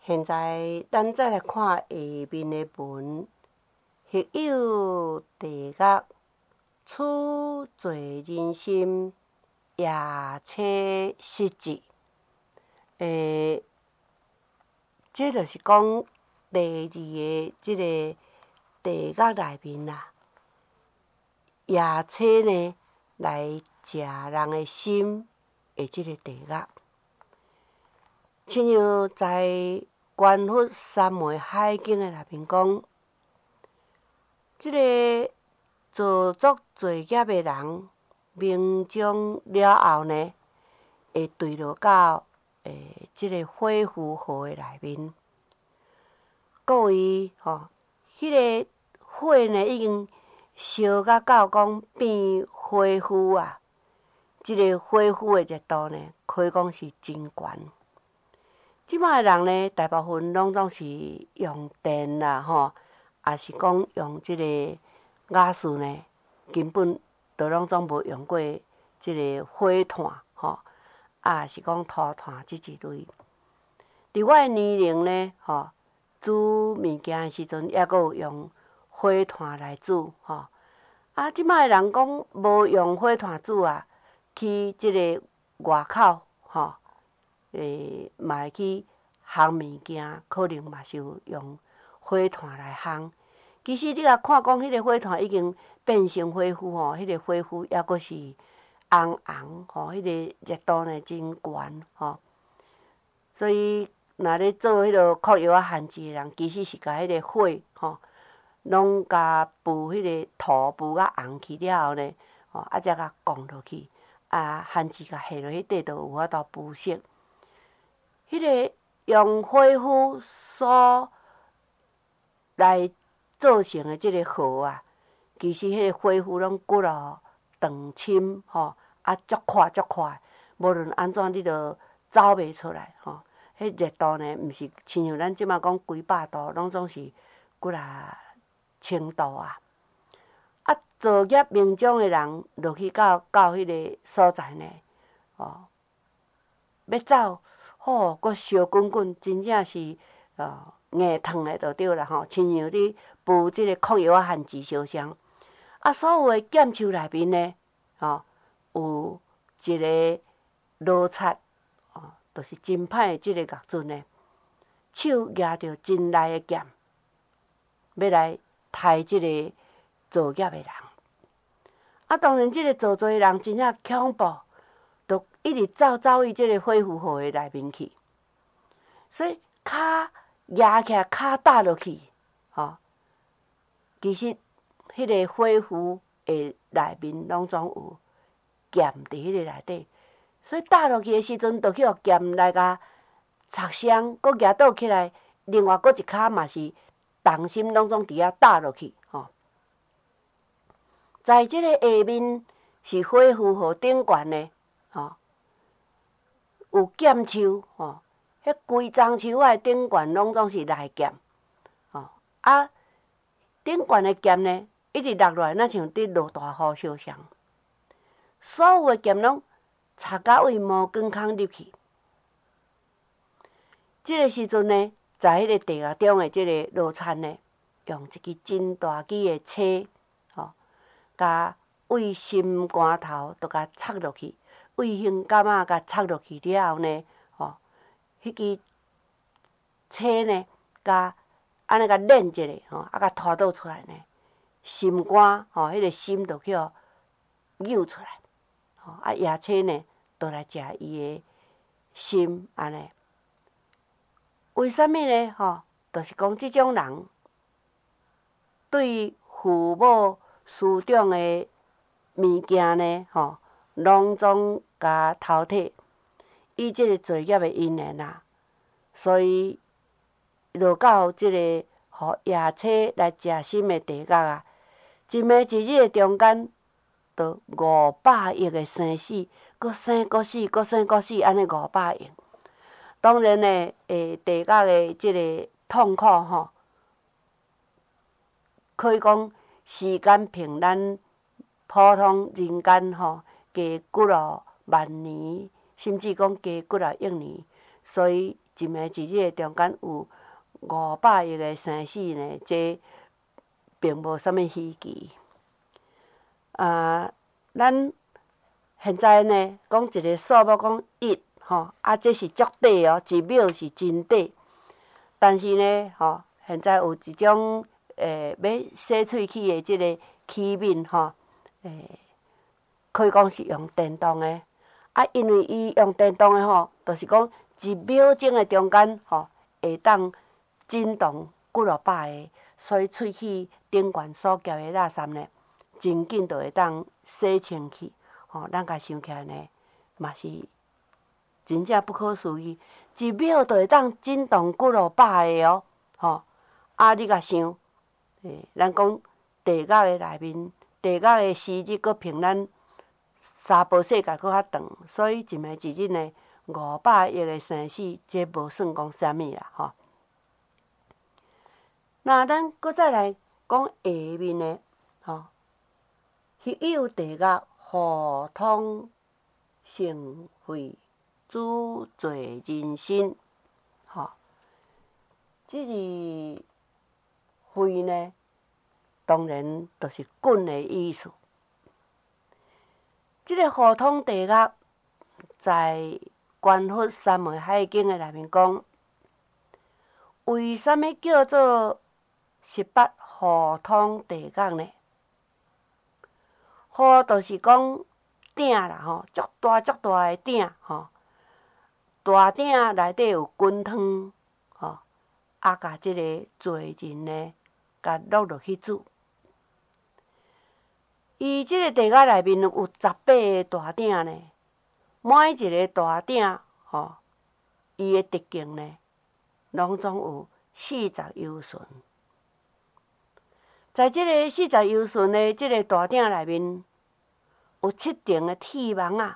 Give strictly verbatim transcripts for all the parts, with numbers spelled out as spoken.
现在咱再来看下面的文。学有地狱，处罪人心，夜车失志。诶，这就是讲第二个即个地狱内面啦，夜车呢来食人的心的即个地狱。亲像在《观佛三昧海经》的内面讲，即个做作罪业的人，命终了后呢，会坠落到诶即个火湖河的内面。故为吼，迄、那个火呢已经烧甲到讲变火湖啊！即、这个火湖的热度呢，可以讲是真悬。即摆的人呢，大部分拢总是用电啦，吼，也是讲用即个瓦斯呢，根本都拢总无用过即个火炭，吼，啊是讲土炭即一类。伫我的年龄呢，吼，煮物件的时阵，抑阁有用火炭来煮，吼。啊，即摆的人讲无用火炭煮啊，去即个外口，吼。诶，嘛会去烘物件，可能嘛是有用火炭来烘。其实你若看讲，迄个火炭已经变成火湖吼，迄个火湖抑阁是红红吼，迄个热度呢真悬吼。所以，若咧做迄落酷药仔番薯的人，其实是甲迄个火吼，拢甲布迄个涂布甲红去了后呢，吼，啊，才甲降落去，啊，番薯甲下落去底，就有法度腐蚀。迄个用火夫所来做成的即个河啊，其实迄个火夫拢骨咯长深吼，啊足快足快，无论安怎你都走袂出来吼。迄热度呢，毋是亲像咱即马讲几百度，拢总是几啊千度啊。啊，造业命中的人落去到到迄个所在呢，哦，要走。吼，佫烧滚滚，真正是呃硬烫的就对啦吼，亲像你敷即个酷药仔番薯烧伤。啊，所有的剑树内面呢，吼，有一个罗刹，哦，就是真歹的即个业准呢，手举着真利的剑，要来杀即个造业的人。啊，当然，即个造罪的人真正恐怖。就一直走走去即个火湖河的内面去，所以骹举起来，骹踏落去，吼，其实迄个火湖的内面拢总有剑伫迄个内底，所以踏落去的时阵，就去互剑来甲插伤，佫举倒起来，另外佫一骹嘛是重心拢总伫遐踏落去，吼。在即个下面是火湖河顶悬呢。吼，有剑树，吼，迄规丛树仔顶悬拢总是利剑，吼，啊，顶悬的剑呢，一直落落来，若像伫落大雨烧伤。所有的剑拢插到位毛管孔入去。即个时阵呢，在迄个地狱中的即个罗刹呢，用一支真大支的车，吼，甲为心肝头都甲插落去。为胸杆仔甲插落去了后呢，吼，迄支车呢，甲安尼甲链一下，吼，啊，甲拖倒出来呢，心肝，吼，迄个心就去互扭出来，吼，啊，夜车呢，就来食伊的心，安尼。为什么呢？吼，就是讲即种人对父母师长的物件呢，吼。拢总甲偷摕，以即个罪业的因缘啊，所以落到即个互夜叉来食心的地狱啊，一暝一日的中间，就五百亿的生死，搁生搁死，搁生搁死，安尼五百亿。当然呢，诶，地狱的即个痛苦吼，可以讲时间平咱普通人间吼。加几落万年，甚至讲加几落亿年，所以一暝一日中间有五百亿个生死呢，这并无啥物稀奇。啊，咱现在呢，讲一个数目讲一，吼，啊，这是足短哦，一秒是真短。但是呢，吼，现在有一种诶、要洗喙齿的即个器皿，吼，诶、可以讲是用电动的。啊，因为伊用电动的吼，就是讲一秒钟的中间，吼，会当震动几落百个，所以喙齿顶悬所夹的垃圾呢，真紧就会当洗清去。吼，咱家想起来呢，嘛是真正不可思议，一秒就会当震动几落百个哦。吼，啊，你甲想，诶，咱讲地壳的内面，地壳的时日阁平咱三波世界阁较长，所以一暝一日呢，五百亿的生死，这无算讲啥物啦，吼。那咱阁再来讲下面的，吼，稀有地壳。互通成血，主罪人心。吼，即个血呢，当然就是滚的意思。即个互通地壳，在观佛三昧海经的内面讲，为什么叫做十八互通地壳呢？火就是讲鼎啦，吼，足大足大的鼎，吼，大鼎内底有滚汤，吼，啊，甲即个罪人呢，甲落落去煮。伊即个地壳内面有十八个大鼎呢，每一个大鼎，吼，伊的直径呢，拢总有四十由旬。在即个四十由旬的即个大鼎内面，有七层的铁网啊，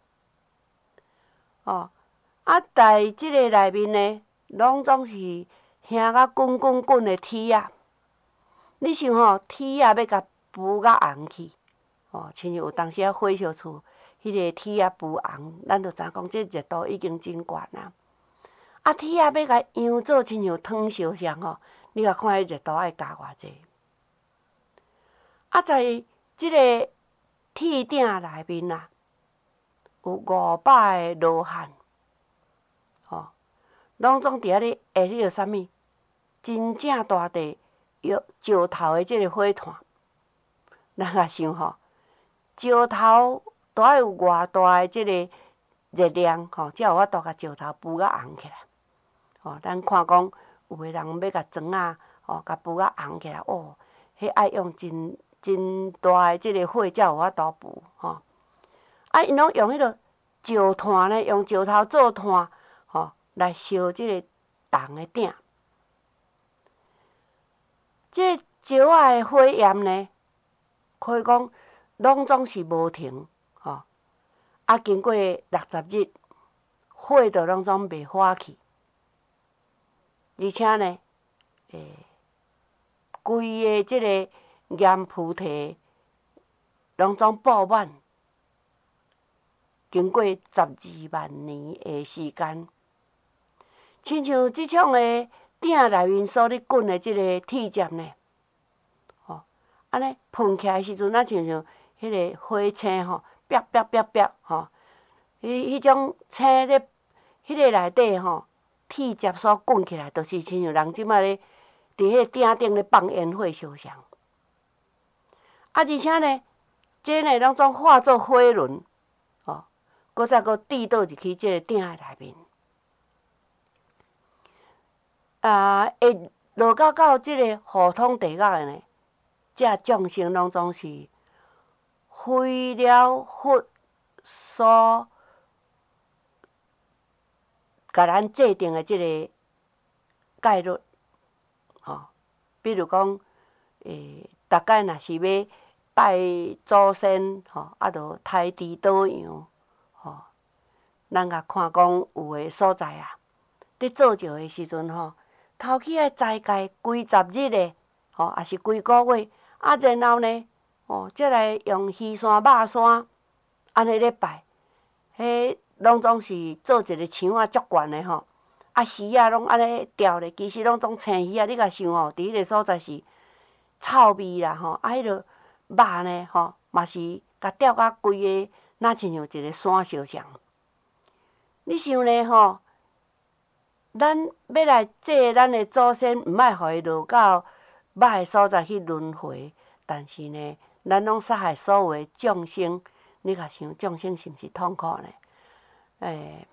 哦，啊，在即个内面呢，拢总是响甲滚滚滚的铁啊。你想吼，铁啊要甲浮甲红去，哦，亲像有当时啊火烧厝，迄个铁啊浮红，咱就知影讲，这热度已经真悬啊。啊，铁啊要甲扬做亲像汤烧像吼，你甲看迄热度爱加偌济。啊，在即个铁鼎内面啊，有五百个罗汉，吼，拢总伫遐咧下迄个啥物，真正大地有石头的即个火炭。咱也想吼，石头都爱有偌大的即个热量，吼，才有法度甲石头浮甲红起来。吼，咱看讲有诶人要甲砖啊，吼，甲浮甲红起来，哦，迄爱用真真大的即个火才有法度浮，吼。啊，因拢用迄个石炭呢，用石头做炭，吼，来烧即个重的鼎。即个石仔的火焰呢，可以讲拢总是无停，吼。啊，经过六十日，火就拢总袂火去。而且呢，诶，规个即个岩菩提拢总布满。经过十二万年的时间，亲像即种的鼎内面所咧滚的即个铁汁呢，吼，安尼喷起来时阵，咱亲像迄个火星吼，啪啪啪啪吼，迄迄种星咧，迄个内底吼，铁汁所滚起来，就是亲像人即摆咧伫迄个鼎顶咧放烟火烧像。啊，而且呢，这呢拢总化作火轮。搁再搁滴倒入去即个鼎内面，啊，会落到到即个互通地壳的呢，这众生拢总是废了佛所甲咱制定的即个戒律，吼，比如讲，诶，逐摆若是要拜祖先，吼，啊，着抬猪倒羊。吼，咱甲看讲有诶所在啊，伫做石诶时阵吼，头起爱斋戒规十日诶，吼，也是规个月，啊，然后呢，哦，再来用鱼山、肉山，安尼咧拜，迄拢总是做一个墙仔足悬诶吼， 啊鱼仔拢安尼钓咧，其实拢总青鱼啊。你甲想吼，伫迄个所在是臭味啦吼，啊，迄落肉呢吼，嘛是甲钓甲规个，若亲像一个山烧像。你想咧吼，咱要来祭咱的祖先，毋爱互伊落到歹的所在去轮回，但是呢，咱拢杀害所有的众生。你甲想，众生是毋是痛苦呢？诶，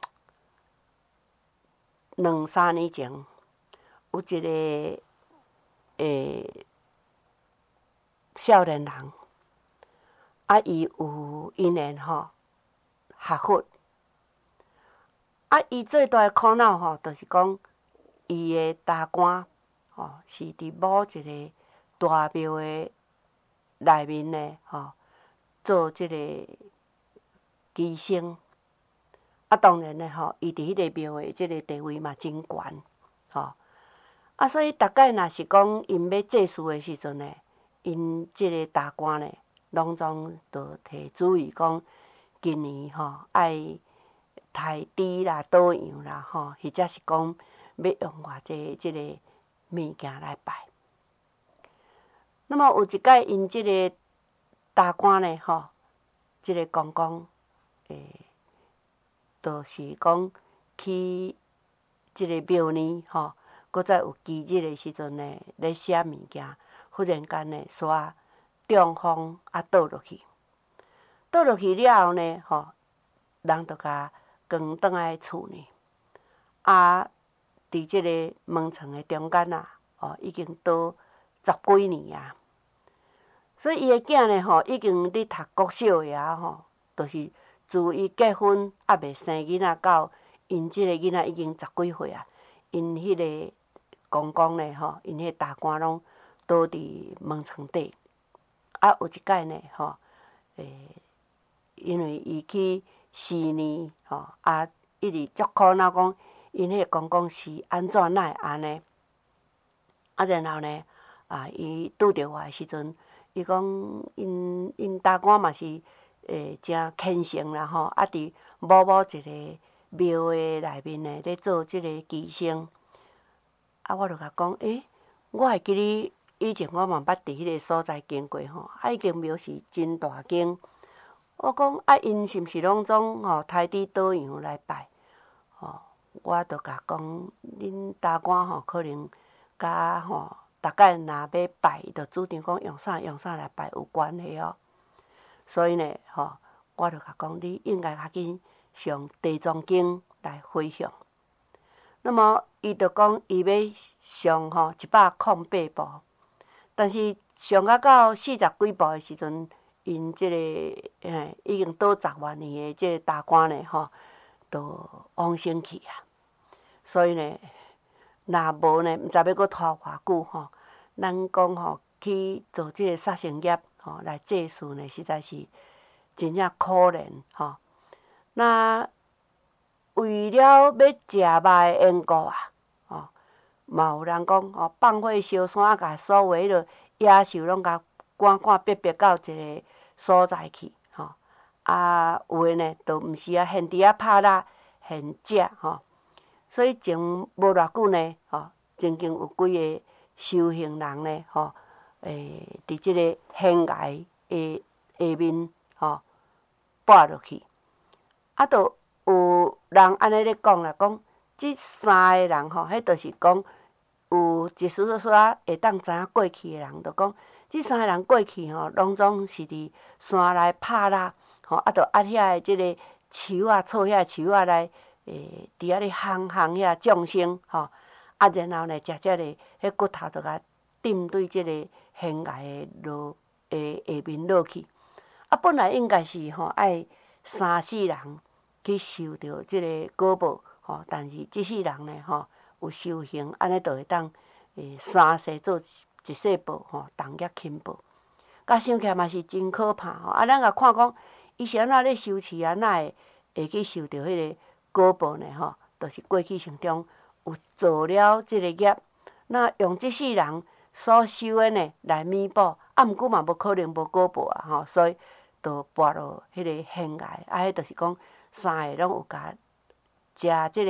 两三年前，有一个诶少年人，啊，伊有因缘吼学佛，啊，伊最大的苦恼吼，就是讲伊的大官吼是伫某一个大庙的内面呢吼。做即个机身，啊，当然咧吼，伊伫迄个庙的即个地位嘛真悬，吼，啊，所以逐摆若是讲因要祭祀的时阵呢，因即个大官呢，拢总着提主意讲，今年吼爱抬猪啦、倒羊啦，吼，或者是讲要用偌济即个物件来拜。那么有一摆，因即个大官呢，吼，即个公公，诶，就是讲去即个庙呢，吼，搁再有忌日的时阵呢，咧写物件，忽然间呢，煞中风啊倒落去，倒落去了后呢，吼，人就甲扛倒来厝呢，啊，伫即个门床的中间啊，哦，已经倒十几年啊。所以伊的囝呢，吼，已经咧读国小的啊，吼，就是自伊结婚还袂生囡仔到因即个囡仔已经十几岁啊，因迄个公公呢，吼，因迄个大官拢倒伫门床底。啊，有一摆呢，吼，诶，因为伊去思念，吼，啊，一直足苦恼，讲因迄个公公是安怎哪会安尼？啊，然后呢，啊，伊拄着我的时阵。伊讲，因因大官嘛是诶诚虔诚啦吼，啊伫某某一个庙的内面呢，咧做即个机身。啊，我就甲讲，诶，我会记哩，以前我嘛捌伫迄个所在经过吼，啊，迄间庙是真大间。我讲，啊，因是毋是拢总吼抬猪倒羊来拜？吼，我就甲讲，恁大官吼可能甲吼。大概若要拜，伊就主张讲用啥用啥来拜有关系哦。所以呢，吼，我就甲讲，你应该较紧上《地藏经》来回向。那么，伊就讲伊要上吼一百零八部，但是上啊到四十几部的时阵，因即、這个嘿已经倒十万年的即个大官呢，吼，就往生去啊。所以呢，若无呢，毋知要阁拖偌久吼。咱讲吼，去做即个杀生业吼，来祭祀呢，实在是真正可怜吼。那为了要食肉的缘故啊，吼，嘛有人讲吼，放火烧山，甲所有迄落野兽拢甲赶赶逼逼到一个所在去吼。啊，有诶呢，就毋是啊，现伫遐拍蜡，现食吼。所以前无偌久呢，吼，曾经有几个修行人呢，吼，诶，伫即个悬崖的下面，吼，跌落去，啊，就有人安尼咧讲啦，讲即三个人吼，迄就是讲有一丝丝仔会当知影过去的人，就讲即三个人过去吼，拢总是伫山内拍蜡，吼，啊，就压遐的即个树啊，错遐树啊来，诶，伫遐咧烘烘遐众生，吼。啊，然后呢，食食咧，迄骨头就甲钉对即个悬崖的落诶下面落去。啊，本来应该是吼爱三世人去受着即个果报，吼，但是即世人呢，吼有修行，安尼就会当诶三世做一世报，吼，同业轻报。甲想起来嘛是真可怕吼。啊，咱甲看讲，伊是安怎咧修持啊，哪会会去受着迄个果报呢？吼，就是过去生中。有做了即个业，那用即世人所修的呢来弥补，啊，毋过嘛无可能无果报啊，吼，所以就跋落迄个悬崖，啊，迄就是讲三个拢有甲食即个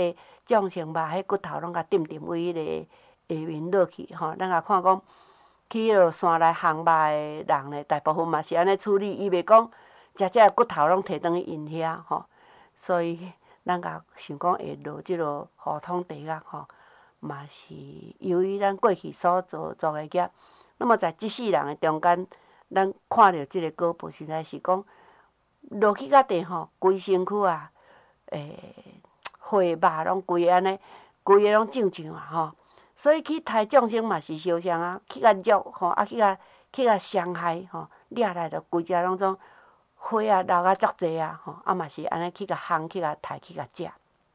掌心肉迄骨头拢甲掂掂位迄个下面落去吼，咱甲看讲去迄落山内烘肉的人咧，大部分嘛是安尼处理，伊袂讲食遮骨头拢摕转去因遐吼，所以咱甲想讲会落即落河通地角吼，嘛是由于咱过去所做做的业。那么在即世人的中间，咱看到即个果报，实在是讲落去到地吼，规身躯啊，诶，血肉拢规个安尼，规个拢涨涨啊吼。所以去杀众生嘛是烧伤啊，去甲肉吼，啊去甲去甲伤害吼，掠来着规只拢种血啊流啊足济啊吼，啊嘛是安尼去甲烘，去甲杀，去甲食。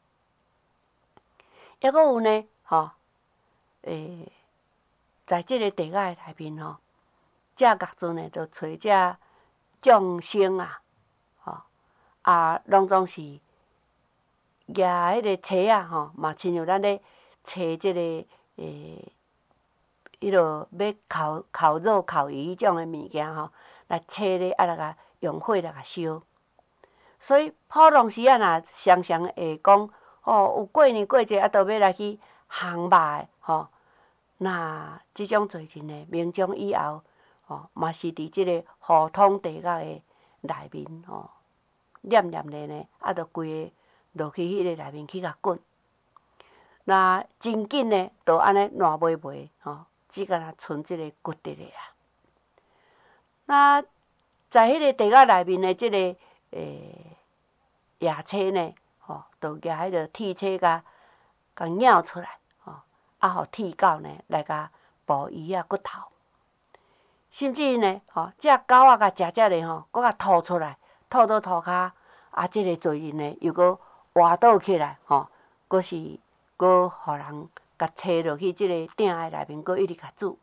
抑阁有呢吼，诶。在即个地界内面吼，遮岳尊呢，就找遮众生啊，吼啊，拢总是举迄个册啊，吼，嘛亲像咱咧册即个诶，迄落要烤烤肉、烤鱼迄种诶物件吼，来册咧啊来甲用火来甲烧。所以普通时啊，若常常会讲，哦，有过年过节啊，都要来去烘肉诶，吼。那即种罪人呢，命中以后，吼，嘛是伫即个河通地角的内面，吼，念念咧呢，啊，着规个落去迄个内面去甲滚。那真紧呢，就安尼烂袂袂，吼，只敢若剩即个骨伫咧啊。那在迄个地角内面的即个诶野车呢，吼，就举迄个铁车甲甲舀出来。啊，互铁狗呢来甲剥鱼啊骨头，甚至呢，吼，遮狗仔甲食食咧吼，搁甲吐出来，吐倒涂骹，啊，即个罪人呢又搁活倒起来，吼，搁是搁互人甲摕落去即个鼎的内面，搁一直甲煮。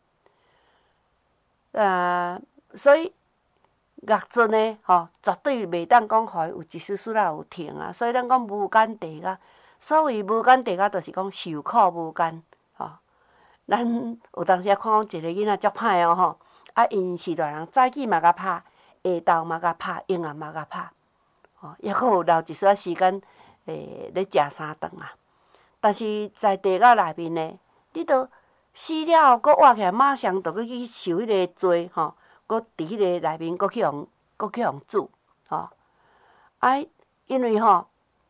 啊，所以岳尊呢，吼，绝对袂当讲互伊有一丝丝仔有停啊，所以咱讲无间地角。所谓无间地角，就是讲受苦无间，吼。咱有当时啊看讲一个囡仔足歹哦，吼，啊因是大人早起嘛甲拍，下昼嘛甲拍，慵暗嘛甲拍，吼，抑阁有留一丝仔时间，诶，咧食三顿啊。但是在地角内面呢，你着死了后，阁活起来，马上着去去受迄个罪，吼，阁伫迄个内面，阁去互，阁去互煮，吼。啊，因为吼。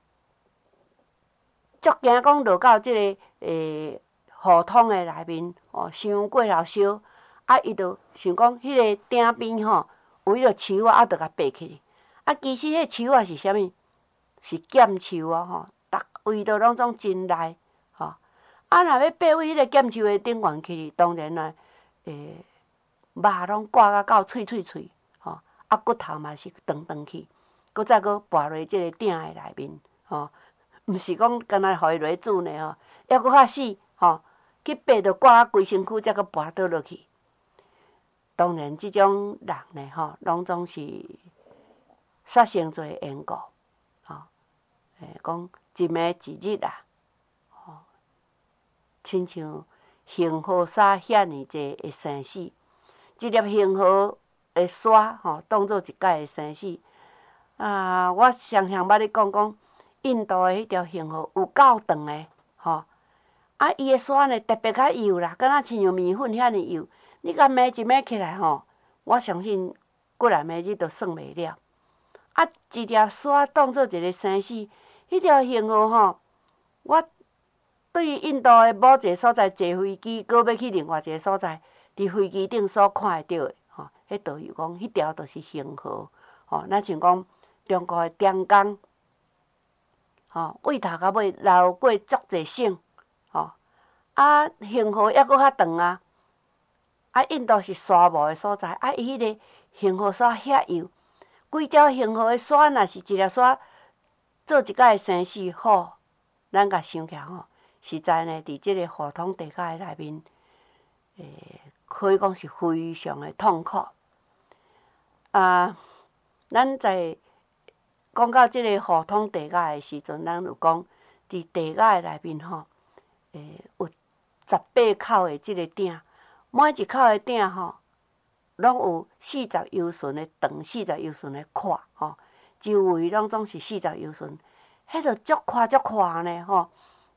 足惊讲落到即个诶河通诶内面，哦，伤过头烧，啊，伊就想讲，迄个鼎边吼有迄个树啊，啊，着甲爬起。啊，其实迄树啊是啥物？是剑树啊，吼，逐位都拢总真利，吼。啊，若要爬位迄个剑树诶顶悬去，当然啦，诶，肉拢挂甲到脆脆脆，吼，啊，骨头嘛是长长去，搁再搁跋落即个鼎诶内面，吼。毋是讲干那互伊落去煮呢吼，抑搁较死吼，去爬着挂啊规身躯，才搁跋倒落去。当然，即种人呢吼，拢总是杀生做缘故，吼，诶，讲一暝一日啊，吼，亲像恒河沙遐尼济会生死，一粒恒河的沙吼，当做一摆会生死。啊，我常常捌咧讲讲。印度的迄条恒河有够长的，吼，啊，伊的沙呢特别较幼啦，敢若亲像面粉遐尼幼。你甲暝一暝起来吼，我相信过来暝日都算袂了。啊，一条沙当做一个生死，迄条恒河吼，我对于印度的某一个所在坐飞机，搁要去另外一个所在，伫飞机顶所看会到的，吼，迄导游讲，迄条就是恒河，吼，咱像讲中国的长江。吼，尾头到尾流过足侪省，吼，啊，恒河抑搁较长啊，啊，印度是沙漠的所在，啊，伊迄个恒河沙遐幼，规条恒河的沙若是一粒沙做一摆生死，好，咱甲想起来吼，实在呢，伫即个河通地界内面，诶，可以讲是非常的痛苦。啊，咱在。讲到即个河通地界的时阵，咱有讲伫地界内面吼，诶，有十八口的即个鼎，每一口的鼎吼，拢有四十由旬的长，四十由旬的宽，吼，周围拢总是四十由旬，迄着足宽足宽呢，吼，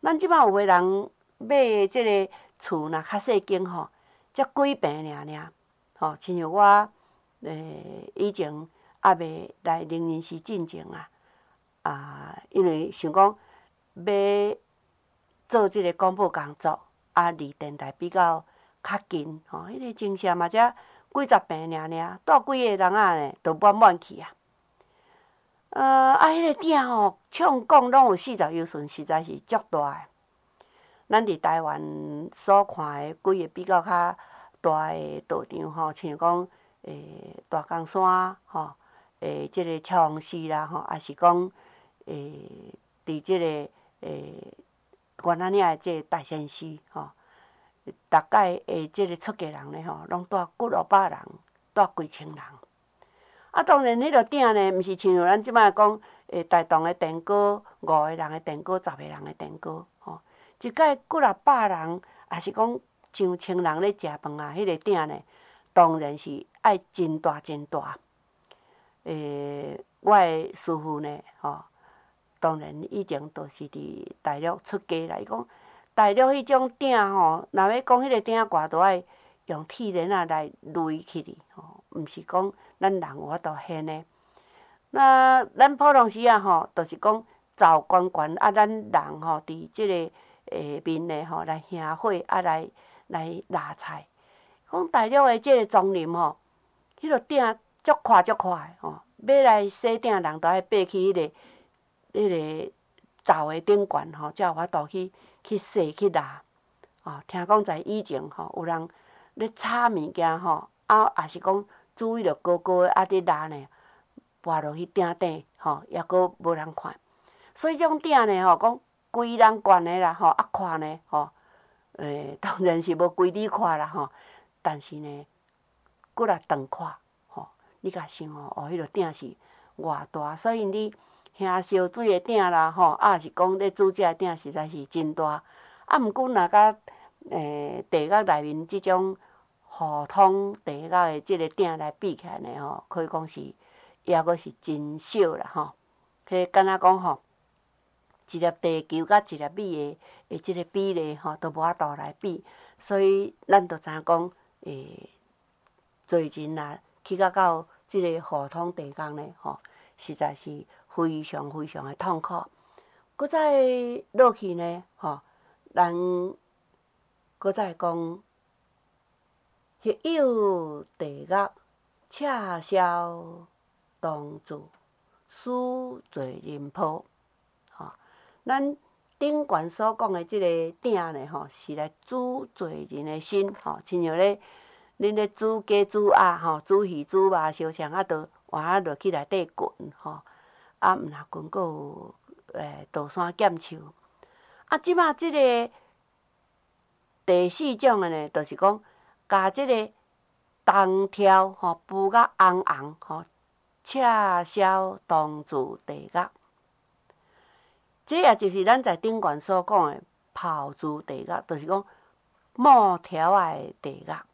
咱即摆有诶人买诶即个厝若较细间吼，才几平尔尔，吼，亲像我诶以前还袂来灵仁寺进前啊，啊，因为想讲要做即个广播工作，啊，离电台比较较近，吼，迄个精舍嘛才几十平尔尔，住几个人啊呢，都满满去啊。呃，啊，迄个鼎吼，唱讲拢有四十有寸，实在是足大诶。咱伫台湾所看诶几个比较较大诶道场吼，像讲诶大冈山吼，诶即个超王寺啦吼，也是讲诶伫即个诶原仔岭诶即个大仙寺吼，大概诶即个出家人咧吼，拢住几落百人，住几千人。啊，当然，迄个鼎呢，毋是像咱即摆讲，诶，台东诶电锅，五个人诶电锅，十个人诶电锅，吼，一摆几若百人，也是讲上千人咧食饭啊，迄个鼎呢，当然是爱真大真大。诶，我诶师父呢，吼，当然以前都是伫大陆出家啦。伊讲大陆迄种鼎吼，若要讲迄个鼎偌大，爱用铁链仔来擂起哩，吼，毋是讲咱人有法度现诶。那咱普通时啊吼，就是讲灶悬悬啊，咱人吼伫即个诶面咧吼来行火啊，来来拿菜。讲大陆诶即个庄林吼，迄个鼎足快足快吼，要来洗鼎人都爱爬去迄、个迄、个灶诶顶悬吼，才有法度去去洗去拿。哦，听讲在以前吼，有人咧炒物件吼，啊也是讲煮伊着高高诶，啊伫拿呢，跋落去鼎顶吼，抑阁无人看。所以即种鼎呢吼，讲规人悬诶啦吼，啊看呢吼，诶当然是无规你看啦吼，但是呢，骨力长看吼，你甲想哦，哦，迄个鼎是偌大，所以你兄烧水诶鼎啦吼，啊是讲咧煮食诶鼎实在是真大。啊，毋过若甲诶地角内面即种普通地角诶即个鼎来比起来呢吼，可以讲是抑阁是真小啦吼。迄敢若讲吼，一粒地球甲一粒米诶诶即个比例吼，都无法度来比。所以咱着知影讲，诶，做人啊，去到到即个普通地角呢吼，实在是非常非常诶痛苦。搁再落去呢吼，咱搁再讲，迄有地角，赤霄当自死罪人破。吼，咱顶悬所讲诶即个鼎呢吼，是来煮罪人诶心吼，亲像咧恁咧煮鸡煮鸭吼，煮鱼煮肉烧啥啊，着换啊落去内底滚吼，啊毋若滚，阁有诶倒山剑树。啊，即摆即个第四种诶呢，就是讲，甲即个东挑吼浮甲红红吼，赤霄当自地角。这也就是咱在顶悬所讲诶炮竹地角，就是讲木条诶地角。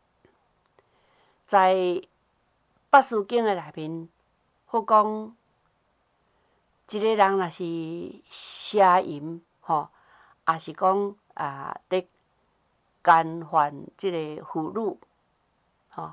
在八思经诶内面，佛讲一个人若是邪淫吼，也是讲啊，伫干犯即个妇女吼，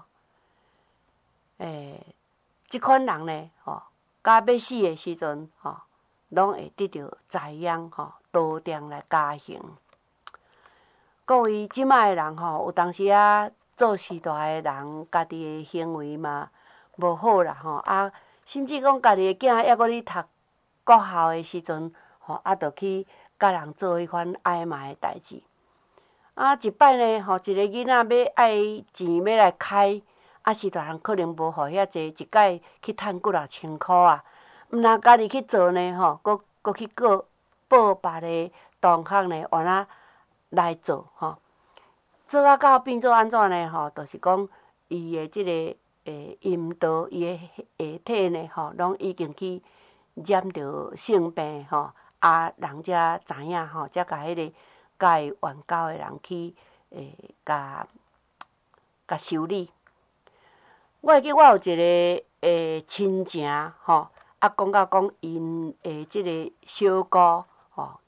诶，即款人呢吼，到要死诶时阵吼，拢会得到灾殃吼，刀剑来加刑。各位即摆诶人吼，有当时啊，做时代诶人，家己诶行为嘛无好啦吼，啊，甚至讲家己诶囝抑阁咧读国校诶时阵，吼，啊，着去甲人做迄款暧昧诶代志。啊，一摆呢，吼，一个囡仔要爱钱要来开，啊，时代人可能无互遐济，一摆去趁几若千箍啊。毋若家己去做呢，吼，阁阁去告报别个同学呢，换啊来做吼。做啊到变做安怎呢？吼，就是讲伊诶即个诶阴道，伊诶下体呢，吼，拢已经去染着性病吼，啊，人才知影吼，才甲迄个甲伊冤交诶人去诶，甲甲修理。我会记我有一个诶亲情吼，啊，讲到讲因诶即个小姑吼，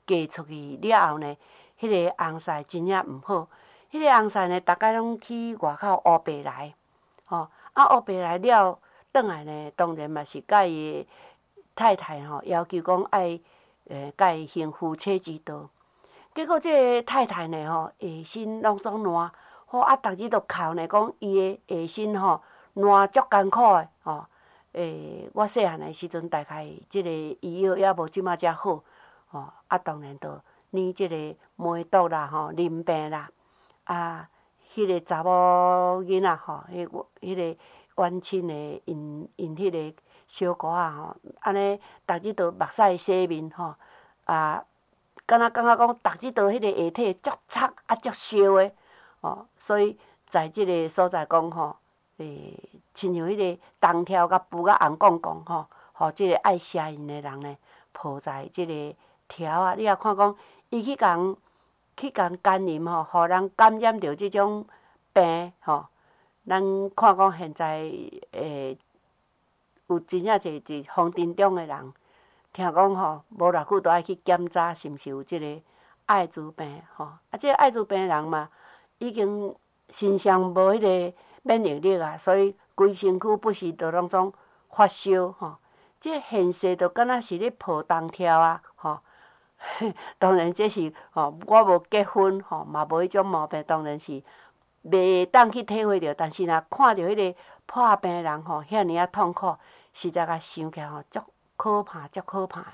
嫁出去了后呢，迄、那个翁婿真正毋好。迄、那个翁婿呢，逐摆拢去外口乌白来，吼、啊乌白来了，转来呢，当然嘛是甲伊的太太吼、要求讲爱诶，甲伊行夫妻之道。结果即个太太呢吼，下身拢总烂，吼啊，逐日都哭呢，讲伊的下身吼烂足艰苦的吼。诶，我细汉的时阵，大概即个医药也无即马遮好，吼啊，当然着染即个梅毒啦，吼淋病啦，啊，迄、那个查某囡仔吼，迄、那、迄个冤亲的因因迄个小姑仔吼，安尼逐日都目屎洗面吼，啊。敢若感觉讲，逐日都迄个下体足臭啊，足烧的，哦，所以在即个所在讲吼，诶，亲像迄个东挑甲浮甲红光光吼，互即个爱邪淫的人呢，抱在即个条啊，你也看讲，伊去共去共奸淫吼，互人感染着即种病吼。咱看讲现在诶，有真正侪伫风尘中的人。听讲吼，无偌久都爱去检查，是毋是有即个艾滋病吼？啊，即个艾滋病人嘛，已经身上无迄个免疫力啊，所以规身躯不时都拢总发烧吼。即个现世就敢若是咧抱东挑啊吼。当然这是吼，我无结婚吼，嘛无迄种毛病，当然是袂当去体会着。但是若看着迄个破病人吼，遐尔啊痛苦，实在甲想起来吼，足。可怕，足可怕。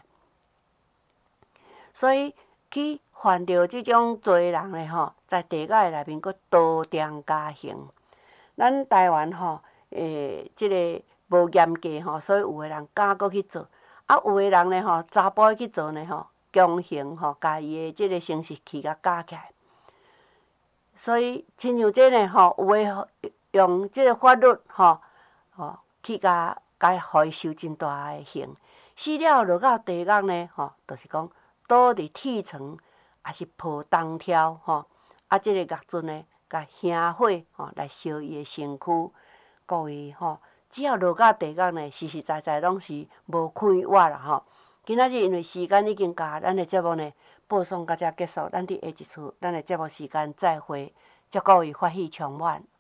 所以去犯着即种罪人咧吼，在地界内面佫多定加刑。咱台湾吼，诶，即、这个无严格吼，所以有诶人敢佫去做，啊，有诶人咧吼，查甫去做呢吼，强行吼，家己诶即个生殖器甲架起来。所以亲像这呢吼，有诶用即个法律吼，吼去甲甲互伊受真大诶刑。死了落到地狱呢，吼，就是讲倒伫铁床，也是抱东挑吼，啊，即、这个业尊呢，甲香火吼来烧伊的身躯，故伊吼，只要落到地狱呢，实实在在拢是无快活啦吼。今仔日因为时间已经到，咱的节目呢播送到遮结束，咱伫下一次咱的节目时间再会，祝各位法喜充满。